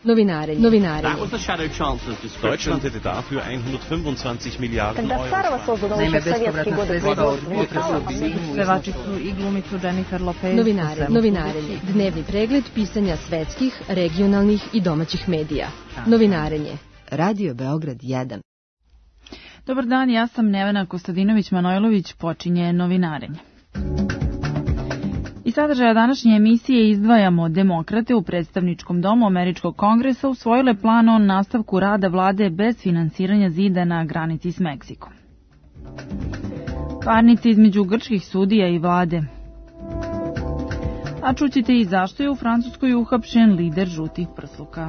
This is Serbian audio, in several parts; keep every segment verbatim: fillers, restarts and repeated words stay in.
Novinarenje. Novinarenje. That was the shadow chancellor's description. Deutschland hätte dafür hundertfünfundzwanzig Miliarden Euro. Naime, bespovratna sredstva od pevači su i glumicu Jennifer Lopez. Novinarenje. Novinarenje. Dnevni pregled pisanja svetskih, regionalnih i domaćih medija. Novinarenje. Radio Beograd jedan. Dobar dan, ja sam Nevena Kostadinović-Manojlović, počinje Novinarenje. Iz sadržaja današnje emisije izdvajamo demokrate u predstavničkom domu Američkog kongresa usvojile plan o nastavku rada vlade bez finansiranja zida na granici s Meksikom. Parnice između grčkih sudija i vlade. A čućete i zašto je u Francuskoj uhapšen lider žutih prsluka.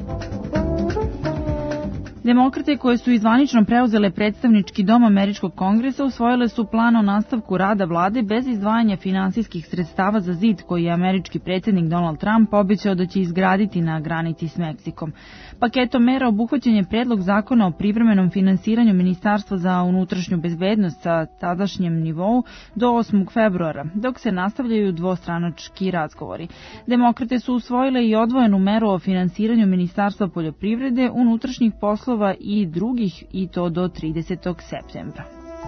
Demokrate koje su izvanično preuzele predstavnički dom Američkog kongresa usvojile su plan o nastavku rada vlade bez izdvajanja finansijskih sredstava za zid koji je američki predsjednik Donald Trump obećao da će izgraditi na granici s Meksikom. Paketom mera obuhvaćen je predlog zakona o privremenom finansiranju Ministarstva za unutrašnju bezbednost sa tadašnjem nivou do osmog februara, dok se nastavljaju dvostranački razgovori. Demokrate su usvojile i odvojenu meru o finansiranju Ministarstva poljoprivrede, unutrašnjih poslova i drugih, i to do tridesetog septembra.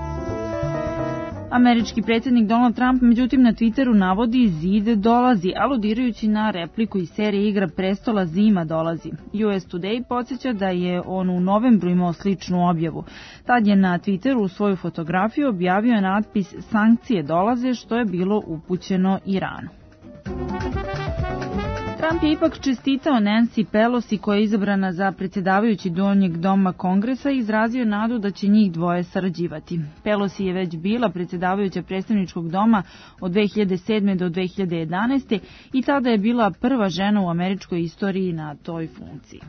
Američki predsjednik Donald Trump međutim na Twitteru navodi zid dolazi, aludirajući na repliku iz serije Igra prestola Zima dolazi. U S Today podsjeća da je on u novembru imao sličnu objavu. Tad je na Twitteru u svoju fotografiju objavio natpis Sankcije dolaze, što je bilo upućeno Iranu. Trump je ipak čestitao Nancy Pelosi koja je izabrana za predsjedavajući donjeg doma Kongresa i izrazio nadu da će njih dvoje sarađivati. Pelosi je već bila predsjedavajuća predstavničkog doma od dve hiljade sedme do dve hiljade jedanaeste i tada je bila prva žena u američkoj istoriji na toj funkciji.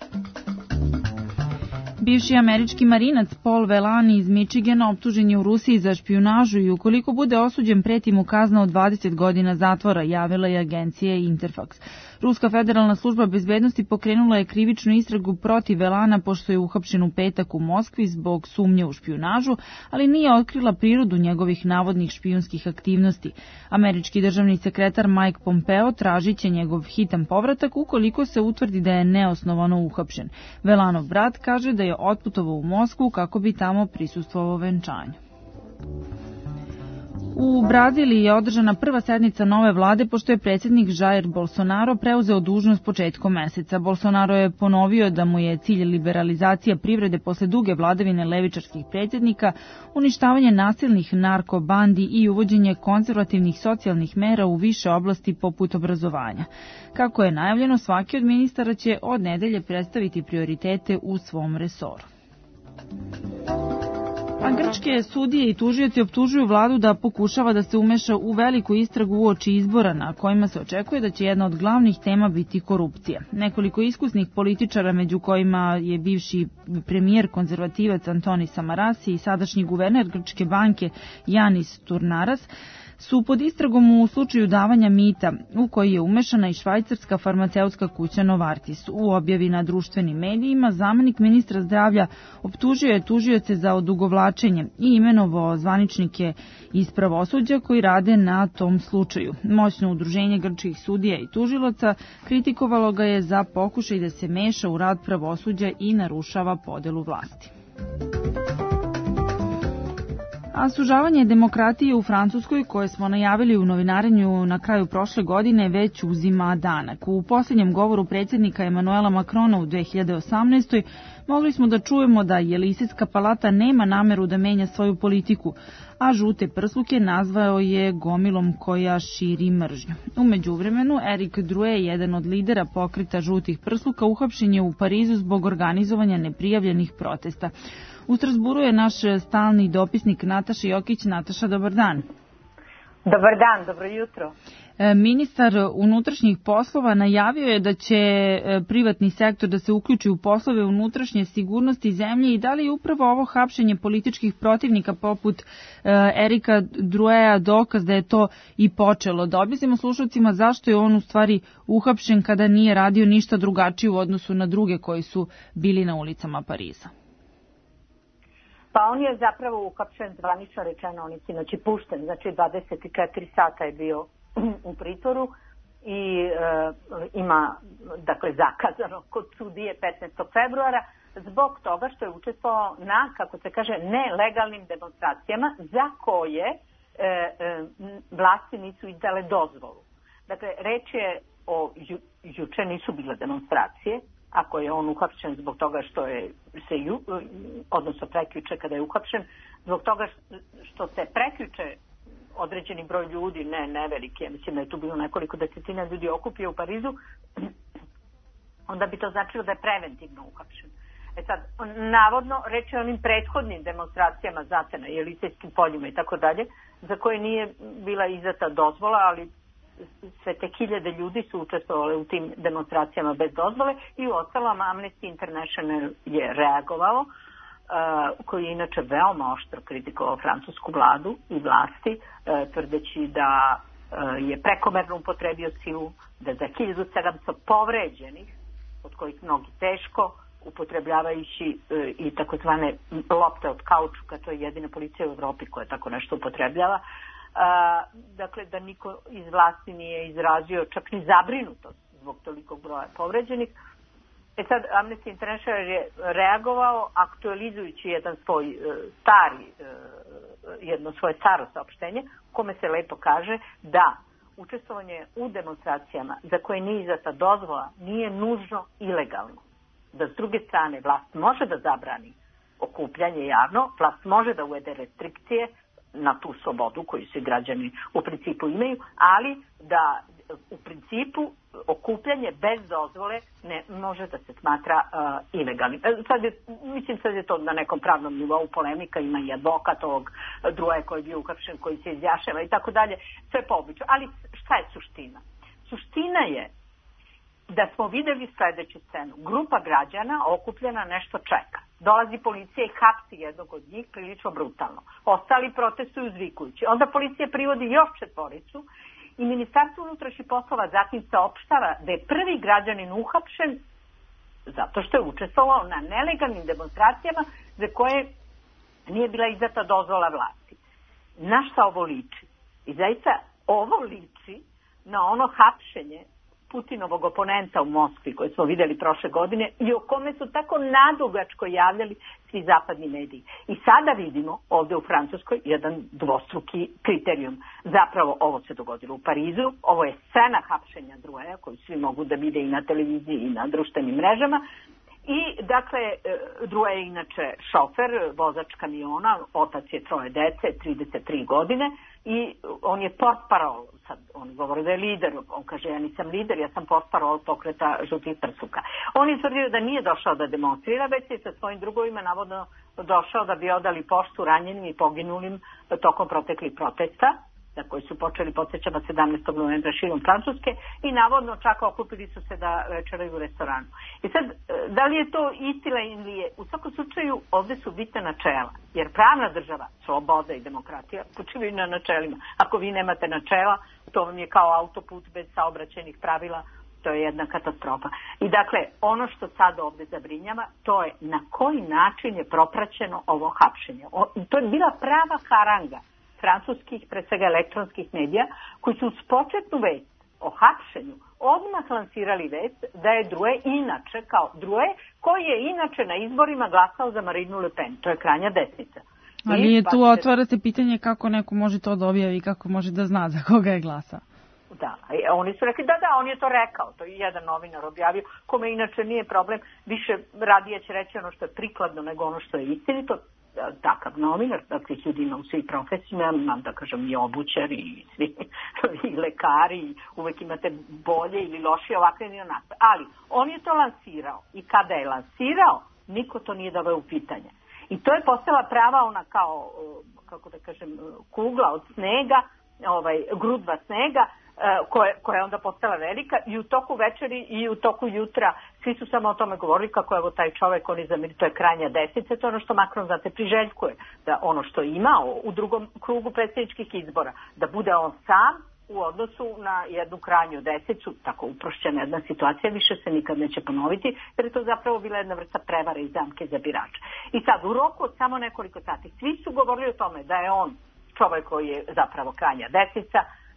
Bivši američki marinac Paul Velani iz Michigana optužen je u Rusiji za špijunažu i ukoliko bude osuđen preti mu kazna od dvadeset godina zatvora, javila je agencija Interfax. Ruska federalna služba bezbednosti pokrenula je krivičnu istragu protiv Velana pošto je uhapšen u petak u Moskvi zbog sumnje u špijunažu, ali nije otkrila prirodu njegovih navodnih špijunskih aktivnosti. Američki državni sekretar Mike Pompeo tražit će njegov hitan povratak ukoliko se utvrdi da je neosnovano uhapšen. Velanov brat kaže da je otputovao u Moskvu kako bi tamo prisustvovao venčanju. U Braziliji je održana prva sednica nove vlade pošto je predsjednik Jair Bolsonaro preuzeo dužnost početkom meseca. Bolsonaro je ponovio da mu je cilj liberalizacija privrede posle duge vladavine levičarskih predsjednika, uništavanje nasilnih narkobandi i uvođenje konzervativnih socijalnih mera u više oblasti poput obrazovanja. Kako je najavljeno, svaki od ministara će od nedelje predstaviti prioritete u svom resoru. A grčke sudije i tužioci optužuju vladu da pokušava da se umeša u veliku istragu uoči izbora na kojima se očekuje da će jedna od glavnih tema biti korupcija. Nekoliko iskusnih političara, među kojima je bivši premijer konzervativac Antonis Samaras i sadašnji guverner Grčke banke Janis Turnaras, su pod istragom u slučaju davanja mita u koji je umešana i švajcarska farmaceutska kuća Novartis. U objavi na društvenim medijima zamenik ministra zdravlja optužio je tužioce za odugovlačenje i imenovao zvaničnike iz pravosuđa koji rade na tom slučaju. Moćno udruženje grčkih sudija i tužilaca kritikovalo ga je za pokušaj da se meša u rad pravosuđa i narušava podelu vlasti. A sužavanje demokratije u Francuskoj, koje smo najavili u novinarenju na kraju prošle godine, već uzima danak. U posljednjem govoru predsjednika Emanuela Macrona u dve hiljade osamnaestoj mogli smo da čujemo da Eliseska palata nema nameru da menja svoju politiku, a žute prsluke nazvao je gomilom koja širi mržnju. U međuvremenu, Eric Drouet, jedan od lidera pokreta žutih prsluka, uhapšen je u Parizu zbog organizovanja neprijavljenih protesta. U Strasburu je naš stalni dopisnik Nataša Jokić. Nataša, dobar dan. Dobar dan, dobro jutro. Ministar unutrašnjih poslova najavio je da će privatni sektor da se uključi u poslove unutrašnje sigurnosti zemlje i da li je upravo ovo hapšenje političkih protivnika poput Erika Droueta dokaz da je to i počelo. Da objasnimo slušalcima zašto je on u stvari uhapšen kada nije radio ništa drugačije u odnosu na druge koji su bili na ulicama Pariza. Pa on je zapravo uhapšen, zvanično rečeno, on je sinoć i pušten, znači dvadeset četiri sata je bio u pritvoru i e, ima, dakle, zakazano kod sudije petnaestog februara zbog toga što je učestvovao na, kako se kaže, nelegalnim demonstracijama za koje e, e, vlasti nisu izdale dozvolu. Dakle, reč je o, ju, juče nisu bile demonstracije, ako je on uhapšen zbog toga što je se, ju, odnosno prekjuče kada je uhapšen, zbog toga što se prekjuče određeni broj ljudi, ne, ne veliki, ja mislim da je tu bilo nekoliko desetina ljudi okupio u Parizu, onda bi to značilo da je preventivno uhapšen. E sad, navodno, reč je o onim prethodnim demonstracijama, znate, na Jelisejskim poljima i tako dalje, za koje nije bila izdata dozvola, ali sve te hiljade ljudi su učestvovali u tim demonstracijama bez dozvole i u ostalom Amnesty International je reagovao, uh, koji je inače veoma oštro kritikovao francusku vladu i vlasti, uh, tvrdeći da uh, je prekomerno upotrebio silu, da za hiljadu sedamsto povređenih, od kojih mnogi teško, upotrebljavajući uh, i takozvane lopte od kaučuka, to je jedina policija u Evropi koja tako nešto upotrebljava. A, dakle, da niko iz vlasti nije izrazio čak ni zabrinutost zbog tolikog broja povređenih. E sad, Amnesty International je reagovao aktualizujući jedan svoj e, stari, e, jedno svoje staro saopštenje, u kome se lepo kaže da učestvovanje u demonstracijama za koje nije izdata dozvola nije nužno ilegalno. Da s druge strane vlast može da zabrani okupljanje javno, vlast može da uvede restrikcije na tu slobodu koju svi građani u principu imaju, ali da u principu okupljanje bez dozvole ne može da se smatra uh, ilegalnim. Sad je, mislim sad je to na nekom pravnom nivou polemika, ima i advokat ovog Drouet koji je bio uhapšen, koji se izjašnjava i tako dalje, sve po običaju. Ali šta je suština? Suština je da smo videli sledeću scenu. Grupa građana okupljena nešto čeka. Dolazi policija i hapsi jednog od njih prilično brutalno. Ostali protestuju uzvikujući. Onda policija privodi još četvoricu i Ministarstvo unutrašnjih poslova zatim saopštava da je prvi građanin uhapšen zato što je učestvovao na nelegalnim demonstracijama za koje nije bila izdata dozvola vlasti. Na šta ovo liči? I zaista ovo liči na ono hapšenje Putinovog oponenta u Moskvi koje smo videli prošle godine i o kome su tako nadugačko javljali svi zapadni mediji. I sada vidimo ovde u Francuskoj jedan dvostruki kriterijum. Zapravo ovo se dogodilo u Parizu, ovo je scena hapšenja Droueta koju svi mogu da vide i na televiziji i na društvenim mrežama. I, dakle, Drouet je inače šofer, vozač kamiona, otac je troje dece, trideset tri godine i on je portparol, sad on govori da je lider, on kaže ja nisam lider, ja sam portparol pokreta žutih prsuka. On je tvrdio da nije došao da demonstrira, već je sa svojim drugovima navodno došao da bi odali poštu ranjenim i poginulim tokom proteklih protesta, za koji su počeli, podsjećamo, sedamnaestog novembra širom Francuske i navodno čak okupili su se da večeraju u restoranu. I sad, da li je to istina ili je? U svakom slučaju, ovde su bitna načela, jer pravna država, sloboda i demokratija počivaju na načelima. Ako vi nemate načela, to vam je kao autoput bez saobraćajnih pravila, to je jedna katastrofa. I dakle, ono što sad ovde zabrinjava, to je na koji način je propraćeno ovo hapšenje. O, to je bila prava haranga francuskih, pre svega elektronskih medija, koji su uz početnu vest o hapšenju odmah lansirali vest da je Drouet inače, kao Drouet, koji je inače na izborima glasao za Marinu Le Pen. To je krajnja desnica. Ali je tu otvara se pitanje kako neko može to da objavi i kako može da zna za koga je glasao. Da, oni su rekli da, da, on je to rekao, to je jedan novinar objavio, kome inače nije problem, više radije će reći ono što je prikladno nego ono što je istinito. Takav novinar, dakle ljudi ima u svih profesijama, imam da kažem i obućari i svi i lekari, i uvek imate bolje ili lošije ovakve ili onakve. Ali on je to lansirao i kada je lansirao, niko to nije doveo u pitanje. I to je postala prava ona kao, kako da kažem, kugla od snega, ovaj, grudva snega, koja, koja je onda postala velika i u toku večeri i u toku jutra svi su samo o tome govorili kako je evo taj čovek, on je zamiri, to je krajnja desnica, to je ono što Macron, znate, priželjkuje, da ono što je imao u drugom krugu predsjedničkih izbora, da bude on sam u odnosu na jednu krajnju desnicu, tako uprošćena jedna situacija, više se nikad neće ponoviti, jer je to zapravo bila jedna vrsta prevare i zamke za birače. I sad, u roku od samo nekoliko sati, svi su govorili o tome da je on čovek koji je zapravo krajnja desnica,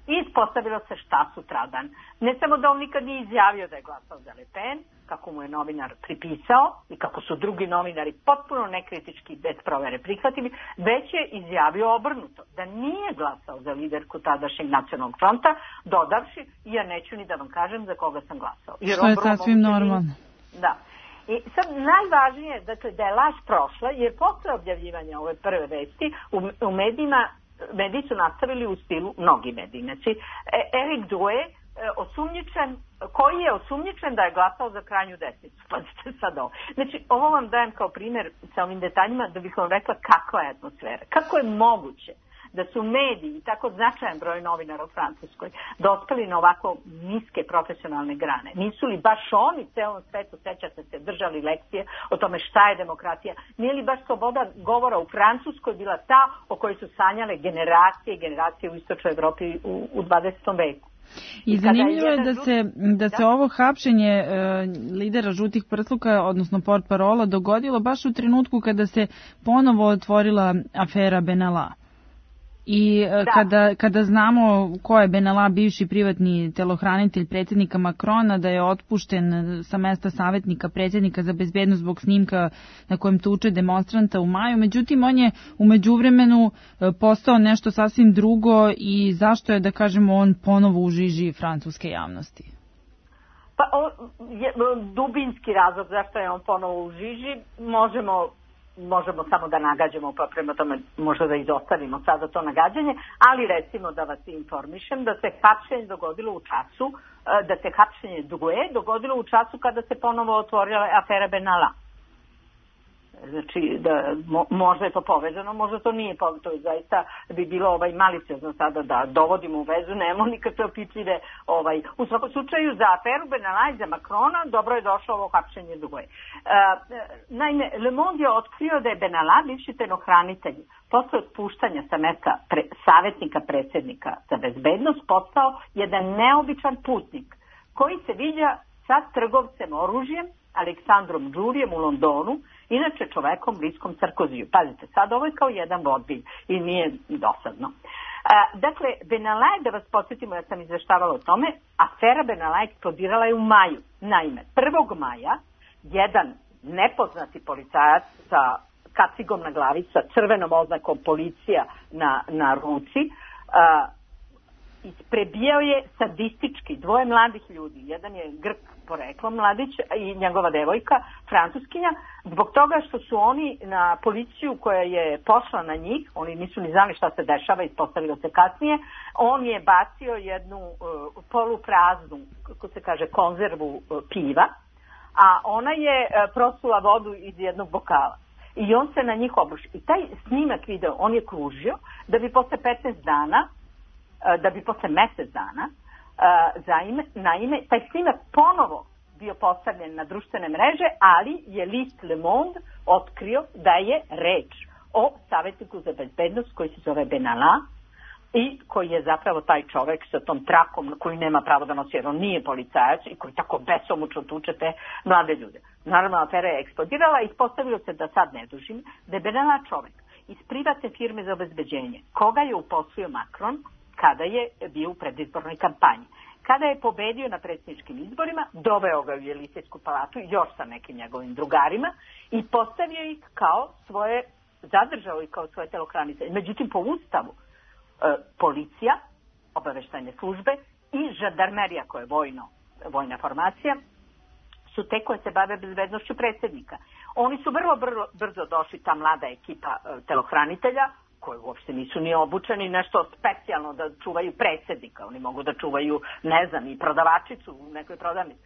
I ispostavilo se šta sutradan. Ne samo da on nikad nije izjavio da je glasao za Le Pen, kako mu je novinar pripisao i kako su drugi novinari potpuno nekritički bez provere prihvatili, već je izjavio obrnuto, da nije glasao za liderku tadašnjeg Nacionalnog fronta, dodavši, ja neću ni da vam kažem za koga sam glasao. Jer što je sasvim normalno. Da. I sad najvažnije, dakle, da je laž prošla, jer posle objavljivanja ove prve vesti u, u medijima, mediji su nastavili u stilu, mnogi mediji, znači, Eric Due, osumnjičen, koji je osumnjičen da je glasao za krajnju desnicu. Pazite sad ovo. Znači, ovo vam dajem kao primjer sa ovim detaljima da bih vam rekla kakva je atmosfera. Kako je moguće da su mediji i tako značajan broj novinara u Francuskoj dospeli na ovako niske profesionalne grane. Nisu li baš oni celom svetu, sećate se, držali lekcije o tome šta je demokratija? Nije li baš sloboda govora u Francuskoj bila ta o kojoj su sanjale generacije i generacije u istočnoj Evropi u, u dvadesetom veku? I zanimljivo je da se, da se ovo hapšenje e, lidera žutih prsluka, odnosno portparola, dogodilo baš u trenutku kada se ponovo otvorila afera Benalla. I da. kada, kada znamo ko je Benalla, bivši privatni telohranitelj predsjednika Macrona, da je otpušten sa mesta savjetnika predsjednika za bezbednost zbog snimka na kojem tuče demonstranta u maju, međutim on je u međuvremenu postao nešto sasvim drugo i zašto je, da kažemo, on ponovo u žiži francuske javnosti? Pa o, je, dubinski razlog zašto je on ponovo u žiži možemo možemo samo da nagađamo, pa prema tome možda da izostavimo sada to nagađanje, ali recimo da vas informišem da se hapšenje dogodilo u času, da se hapšenje Due dogodilo u času kada se ponovo otvorila afera Benalla. Znači, da, mo, možda je to povezano, možda to nije povezano, to je zaista bi bilo ovaj maliciozno sada da dovodimo u vezu, nemo nikakve opipljive, ovaj, u svakom slučaju za aferu Benalla i za Macrona dobro je došlo ovo hapšenje Due. Uh, naime, Le Monde je otkrio da je Benalla, bivši telohranitelj, posle otpuštanja sa mesta pre, savjetnika predsjednika za bezbednost, postao jedan neobičan putnik koji se viđa sa trgovcem oružjem Aleksandrom Đurijem u Londonu, inače čovekom bliskom Sarkoziju. Pazite, sad ovo je kao jedan vodbilj i nije dosadno. E, dakle, Benalla je, da vas podsjetimo, ja sam izveštavala o tome, afera Benalla eksplodirala je u maju. Naime, prvog maja jedan nepoznati policajac sa kacigom na glavi, sa crvenom oznakom policija na, na ruci, e, prebijao je sadistički dvoje mladih ljudi. Jedan je Grk poreklom mladić i njegova devojka, francuskinja, zbog toga što su oni na policiju koja je pošla na njih, oni nisu ni znali šta se dešava, ispostavilo se kasnije, on je bacio jednu uh, polupraznu, kako se kaže, konzervu uh, piva, a ona je uh, prosula vodu iz jednog bokala. I on se na njih obrušio. I taj snimak video, on je kružio da bi posle petnaest dana da bi posle mjesec dana zaime, naime, taj snimak ponovo bio postavljen na društvene mreže, ali je list Le Monde otkrio da je reč o savjetniku za bezbednost koji se zove Benalla i koji je zapravo taj čovek sa tom trakom koji nema pravo da nosi, jer on nije policajac i koji tako besomučno tuče te mlade ljude. Naravno, afera je eksplodirala i ispostavilo se, da sad ne dužim, da je Benalla čovek iz privatne firme za obezbeđenje, koga je uposlio Macron kada je bio u predizbornoj kampanji. Kada je pobedio na predsjedničkim izborima, doveo ga u Elizejsku palatu još sa nekim njegovim drugarima i postavio ih kao svoje, zadržao ih kao svoje telohranitelje. Međutim, po ustavu, e, policija, obaveštajne službe i žandarmerija, koja je vojno, vojna formacija, su te koje se bave bezbednošću predsjednika. Oni su vrlo brzo, brzo došli, ta mlada ekipa e, telohranitelja, koji uopšte nisu ni obučeni nešto specijalno da čuvaju predsjednika. Oni mogu da čuvaju, ne znam, i prodavačicu u nekoj prodavnici.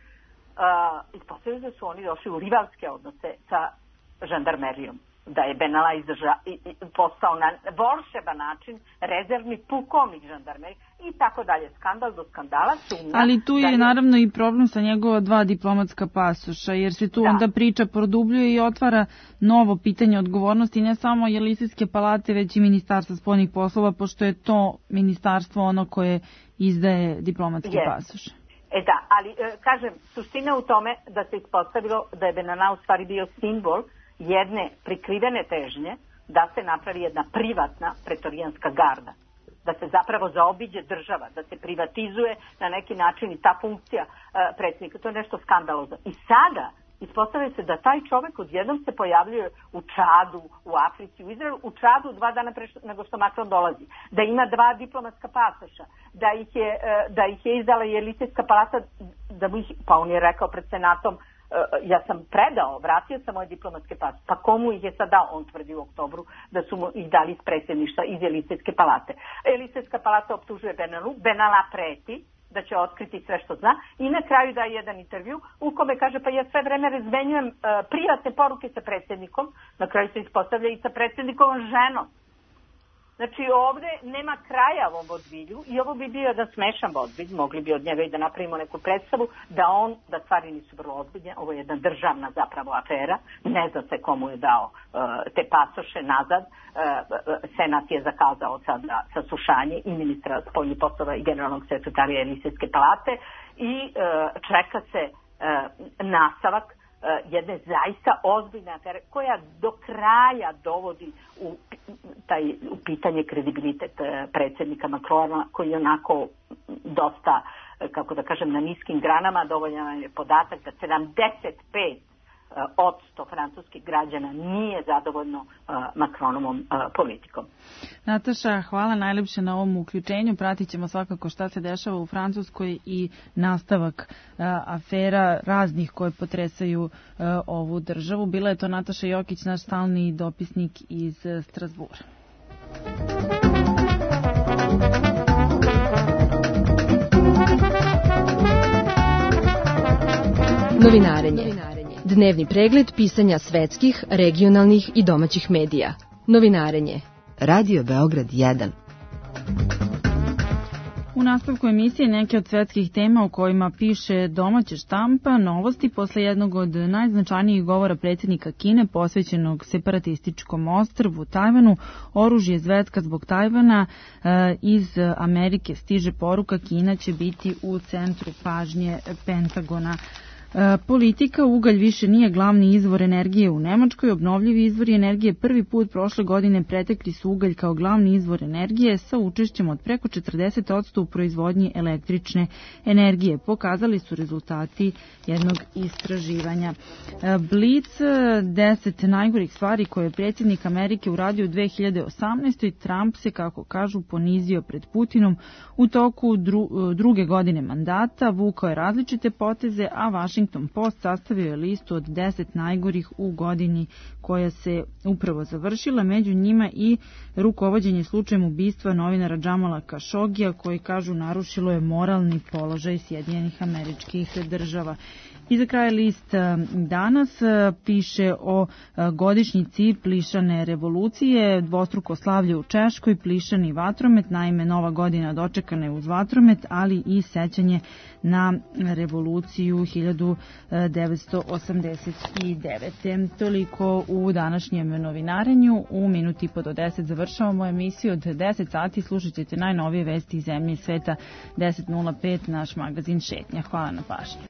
Uh, ispostavljaju da su oni došli u rivalske odnose sa žandarmerijom. Da je Benalla izdrža, i, i, postao na volšeban način rezervni pukovnik žandarmerije i tako dalje. Skandal do skandala. Sumnja, ali tu je je naravno i problem sa njegova dva diplomatska pasoša, jer se tu da. onda priča produbljuje i otvara novo pitanje odgovornosti ne samo Elizejske palate, već i Ministarstva spoljnih poslova, pošto je to ministarstvo ono koje izdaje diplomatski yes. pasoš. E da, ali e, kažem, suština u tome da se ispostavilo da je Benalla u stvari bio simbol jedne prikrivene težnje da se napravi jedna privatna pretorijanska garda. da se zapravo zaobiđe država, da se privatizuje na neki način i ta funkcija uh, predsjednika. To je nešto skandalozno. I sada ispostavlja se da taj čovek odjednom se pojavljuje u Čadu, u Africi, u Izraelu, u Čadu dva dana pre nego što Macron dolazi, da ima dva diplomatska pasoša, da ih je, da ih je izdala i Elizejska palata, da mu ih, pa on je rekao pred senatom, ja sam predao, vratio sam moje diplomatske pasoše, pa komu ih je sad dao? On tvrdi u oktobru da su mu ih dali iz predsjedništva, iz Elizejske palate. Elizejska palata optužuje Benalu, Benala preti da će otkriti sve što zna i na kraju daje jedan intervju u kome kaže pa ja sve vreme razmenjujem uh, privatne poruke sa predsjednikom, na kraju se ispostavlja i sa predsjednikovom ženom. Znači ovde nema kraja ovom vodvilju i ovo bi bio jedan smešan vodvilj, mogli bi od njega i da napravimo neku predstavu da on, da stvari nisu vrlo ozbiljne, ovo je jedna državna zapravo afera, ne zna se komu je dao uh, te pasoše nazad, uh, Senat je zakazao sada saslušanje i ministra spoljnih poslova i generalnog sekretarija Elizejske palate i uh, čeka se uh, nastavak jedne zaista ozbiljne afere koja do kraja dovodi u, taj, u pitanje kredibilitet predsjednika Macrona koji je onako dosta, kako da kažem, na niskim granama. Dovoljan je podatak da sedamdeset pet odsto francuskih građana nije zadovoljno uh, Macronovom uh, politikom. Nataša, hvala najlepše na ovom uključenju. Pratit ćemo svakako šta se dešava u Francuskoj i nastavak uh, afera raznih koje potresaju uh, ovu državu. Bila je to Nataša Jokić, naš stalni dopisnik iz uh, Strasbura. Novinarenje. Dnevni pregled pisanja svetskih, regionalnih i domaćih medija. Novinarenje. Radio Beograd jedan. U nastavku emisije neke od svetskih tema o kojima piše domaća štampa, novosti posle jednog od najznačajnijih govora predsjednika Kine posvećenog separatističkom ostrvu Tajvanu, oružje zvecka zbog Tajvana, iz Amerike stiže poruka Kina će biti u centru pažnje Pentagona. Politika, ugalj više nije glavni izvor energije u Nemačkoj. Obnovljivi izvori energije prvi put prošle godine pretekli su ugalj kao glavni izvor energije sa učešćem od preko četrdeset odsto u proizvodnji električne energije. Pokazali su rezultati jednog istraživanja. Blic, deset najgorih stvari koje je predsjednik Amerike uradio u dve hiljade osamnaestoj. Trump se, kako kažu, ponizio pred Putinom u toku dru, druge godine mandata, vukao je različite poteze, a Washington Washington Post sastavio je listu od deset najgorih u godini koja se upravo završila, među njima i rukovođenje slučajem ubistva novinara Džamala Kašogija, koji, kažu, narušilo je moralni položaj Sjedinjenih Američkih Država. I za kraj list danas piše o godišnjici Plišane revolucije, dvostruko slavlje u Češkoj, Plišani vatromet, naime nova godina dočekana je uz vatromet, ali i sećanje na revoluciju hiljadu devetsto osamdeset devete. Toliko u današnjem novinarenju. U minuti i po do deset završavamo emisiju. Od deset sati slušat ćete najnovije vesti iz zemlje i sveta. deset nula pet naš magazin Šetnja. Hvala na pažnji.